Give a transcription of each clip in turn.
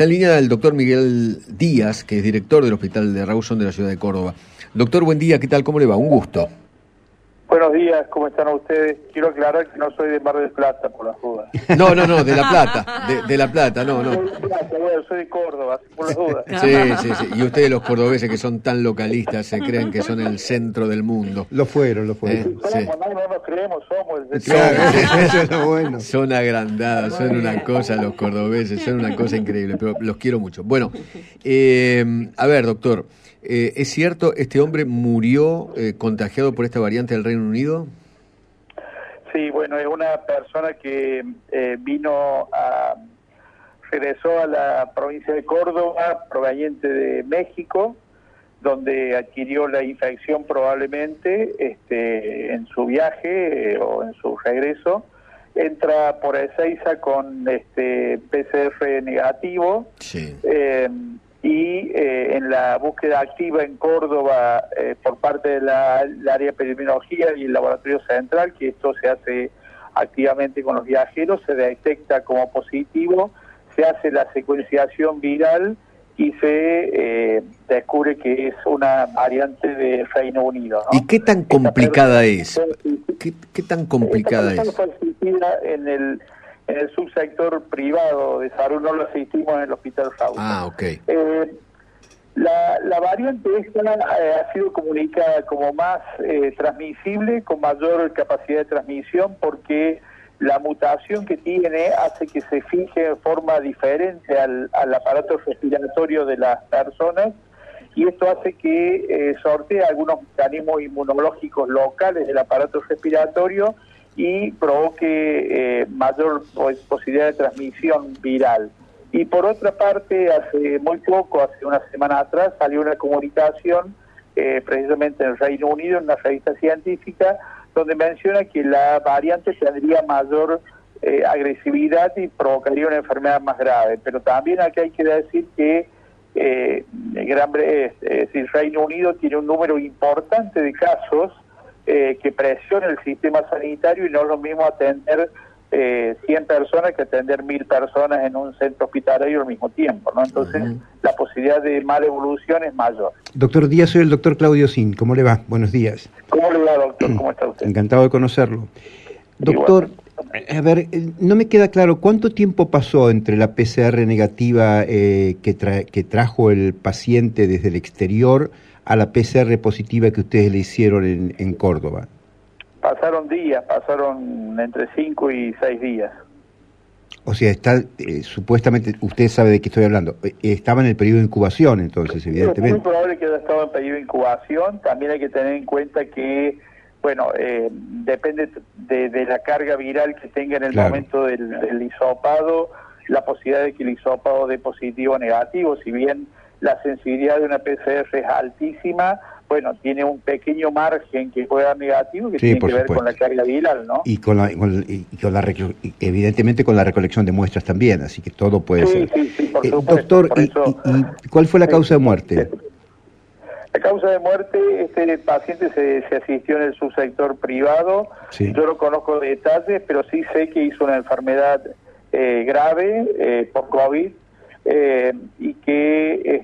Está en línea el doctor Miguel Díaz, que es director del Hospital de Rawson de la ciudad de Córdoba. Doctor, buen día, ¿qué tal? ¿Cómo le va? Un gusto. Buenos días, ¿cómo están ustedes? Quiero aclarar que no soy de Mar del Plata, por las dudas. No, de La Plata, de La Plata, no. Bueno, soy de Córdoba, por las dudas. Sí. Y ustedes los cordobeses que son tan localistas se creen que son el centro del mundo. Lo fueron. Sí. No nos creemos, somos el Eso es lo bueno. Son agrandados, son una cosa los cordobeses, son una cosa increíble, pero los quiero mucho. Bueno, a ver, doctor, ¿es cierto este hombre murió contagiado por esta variante del Reino Unido? Sí, bueno, es una persona que regresó a la provincia de Córdoba, proveniente de México, donde adquirió la infección probablemente en su viaje o en su regreso. Entra por Ezeiza con PCR negativo. Sí. En la búsqueda activa en Córdoba por parte de la área de epidemiología y el laboratorio central, que esto se hace activamente con los viajeros, se detecta como positivo, se hace la secuenciación viral y se descubre que es una variante de Reino Unido, ¿no? ¿Y qué tan complicada es? ¿Qué tan complicada es? Fue asistida en el subsector privado de salud, no lo asistimos en el Hospital Rawson. Ah, ok. La variante esta ha sido comunicada como más transmisible, con mayor capacidad de transmisión, porque la mutación que tiene hace que se fije de forma diferente al aparato respiratorio de las personas, y esto hace que sortee algunos mecanismos inmunológicos locales del aparato respiratorio y provoque mayor posibilidad de transmisión viral. Y por otra parte, hace muy poco, hace una semana atrás, salió una comunicación precisamente en el Reino Unido, en una revista científica, donde menciona que la variante tendría mayor agresividad y provocaría una enfermedad más grave. Pero también aquí hay que decir que el Reino Unido tiene un número importante de casos que presiona el sistema sanitario, y no es lo mismo atender 100 personas que atender 1000 personas en un centro hospitalario al mismo tiempo, ¿no? Entonces, la posibilidad de mala evolución es mayor. Doctor Díaz, soy el doctor Claudio Sin. ¿Cómo le va? Buenos días. ¿Cómo le va, doctor? ¿Cómo está usted? Encantado de conocerlo. Doctor, a ver, no me queda claro, ¿cuánto tiempo pasó entre la PCR negativa que trajo el paciente desde el exterior a la PCR positiva que ustedes le hicieron en Córdoba? Pasaron entre 5 y 6 días. O sea, está supuestamente, usted sabe de qué estoy hablando, estaba en el periodo de incubación, entonces, evidentemente. Es muy probable que haya estado en periodo de incubación. También hay que tener en cuenta que, depende de la carga viral que tenga en el momento del hisopado, la posibilidad de que el hisopado dé positivo o negativo. Si bien la sensibilidad de una PCR es altísima, tiene un pequeño margen que puede dar negativo, que tiene que ver con la carga viral, ¿no? Y evidentemente con la recolección de muestras también, así que todo puede ser. Sí, por supuesto. Doctor, ¿y cuál fue la causa de muerte? La causa de muerte, este paciente se asistió en el subsector privado. Sí. Yo no conozco detalles, pero sí sé que hizo una enfermedad grave por COVID, y que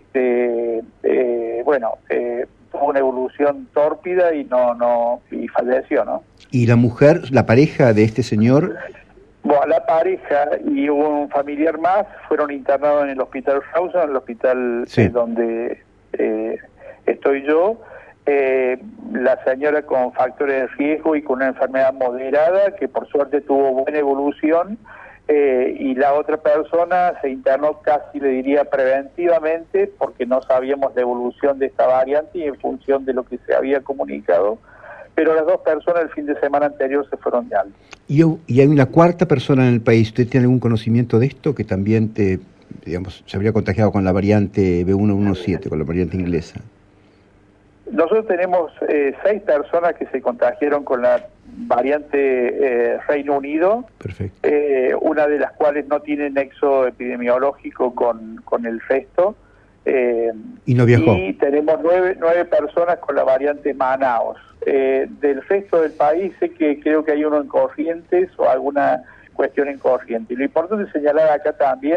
tuvo una evolución tórpida y y falleció, ¿no? ¿Y la mujer, la pareja de este señor? Bueno, la pareja y un familiar más fueron internados en el Hospital Rawson, en el hospital donde estoy yo. La señora con factores de riesgo y con una enfermedad moderada, que por suerte tuvo buena evolución, y la otra persona se internó casi, le diría, preventivamente, porque no sabíamos la evolución de esta variante y en función de lo que se había comunicado, pero las dos personas el fin de semana anterior se fueron de alta. ¿Y hay una cuarta persona en el país? ¿Usted tiene algún conocimiento de esto, que también se habría contagiado con la variante B117, con la variante inglesa? Nosotros tenemos 6 personas que se contagiaron con la variante Reino Unido. Perfecto. Una de las cuales no tiene nexo epidemiológico con el resto. ¿Y no viajó? Y tenemos 9 personas con la variante Manaos. Del resto del país sé que creo que hay uno en Corrientes o alguna cuestión en Corrientes. Y lo importante señalar acá también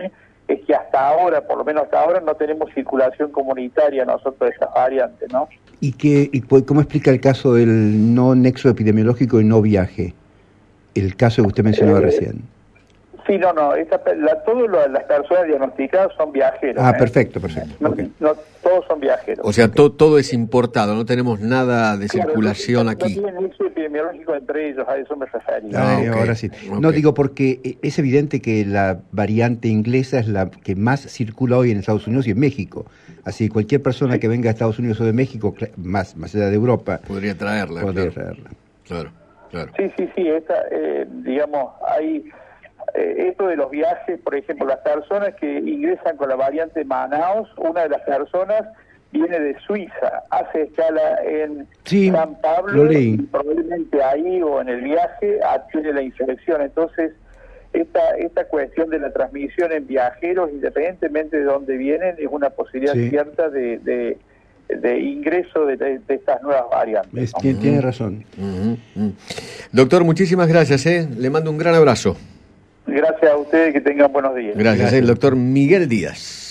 es que hasta ahora, por lo menos hasta ahora, no tenemos circulación comunitaria nosotros de estas variantes, ¿no? ¿Cómo explica el caso del no nexo epidemiológico y no viaje? El caso que usted mencionaba recién. Sí, no, todas las personas diagnosticadas son viajeros. Perfecto. No, todos son viajeros. O sea, todo es importado, no tenemos nada de circulación aquí. No tienen nexo epidemiológico entre ellos, a eso me refería. Ahora sí. No, digo porque es evidente que la variante inglesa es la que más circula hoy en Estados Unidos y en México. Así que cualquier persona que venga a Estados Unidos o de México, más allá de Europa, podría traerla. Claro. Sí, digamos, hay... esto de los viajes, por ejemplo, las personas que ingresan con la variante Manaus, una de las personas viene de Suiza, hace escala en San Pablo y probablemente ahí o en el viaje adquiere la infección. Entonces, esta cuestión de la transmisión en viajeros, independientemente de dónde vienen, es una posibilidad cierta de ingreso de estas nuevas variantes, ¿no? Tiene razón. Doctor, muchísimas gracias. Le mando un gran abrazo. Gracias a ustedes, que tengan buenos días. Gracias. El doctor Miguel Díaz.